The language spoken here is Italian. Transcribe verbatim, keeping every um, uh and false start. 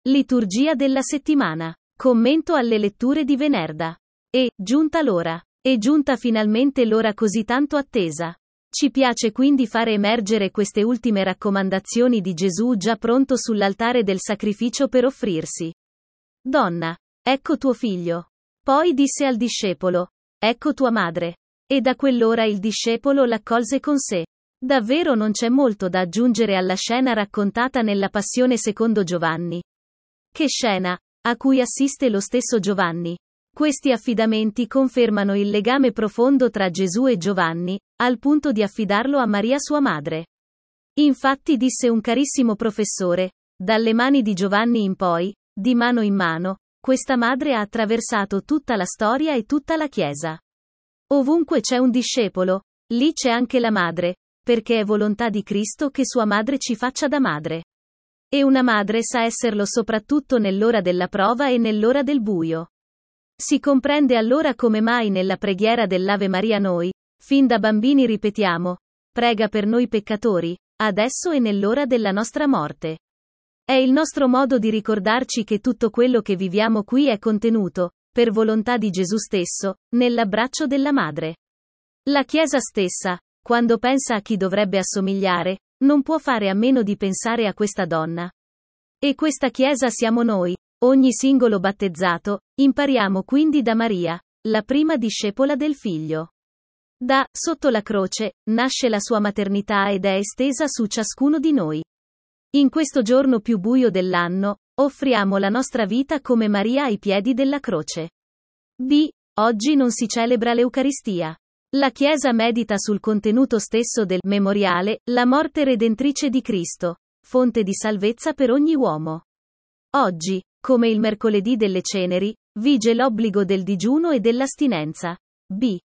Liturgia della settimana. Commento alle letture di Venerda. E, giunta l'ora. È giunta finalmente l'ora così tanto attesa. Ci piace quindi fare emergere queste ultime raccomandazioni di Gesù già pronto sull'altare del sacrificio per offrirsi. Donna, ecco tuo figlio. Poi disse al discepolo, ecco tua madre. E da quell'ora il discepolo l'accolse con sé. Davvero non c'è molto da aggiungere alla scena raccontata nella Passione secondo Giovanni. Che scena, a cui assiste lo stesso Giovanni. Questi affidamenti confermano il legame profondo tra Gesù e Giovanni, al punto di affidarlo a Maria sua madre. Infatti disse un carissimo professore, dalle mani di Giovanni in poi, di mano in mano, questa madre ha attraversato tutta la storia e tutta la Chiesa. Ovunque c'è un discepolo, lì c'è anche la madre, perché è volontà di Cristo che sua madre ci faccia da madre. E una madre sa esserlo soprattutto nell'ora della prova e nell'ora del buio. Si comprende allora come mai nella preghiera dell'Ave Maria noi, fin da bambini ripetiamo, prega per noi peccatori, adesso e nell'ora della nostra morte. È il nostro modo di ricordarci che tutto quello che viviamo qui è contenuto, per volontà di Gesù stesso, nell'abbraccio della madre. La Chiesa stessa, quando pensa a chi dovrebbe assomigliare, non può fare a meno di pensare a questa donna. E questa Chiesa siamo noi, ogni singolo battezzato, impariamo quindi da Maria, la prima discepola del Figlio. Da, sotto la croce, nasce la sua maternità ed è estesa su ciascuno di noi. In questo giorno più buio dell'anno, offriamo la nostra vita come Maria ai piedi della croce. B. Oggi non si celebra l'Eucaristia. La Chiesa medita sul contenuto stesso del memoriale, la morte redentrice di Cristo, fonte di salvezza per ogni uomo. Oggi, come il mercoledì delle ceneri, vige l'obbligo del digiuno e dell'astinenza. B.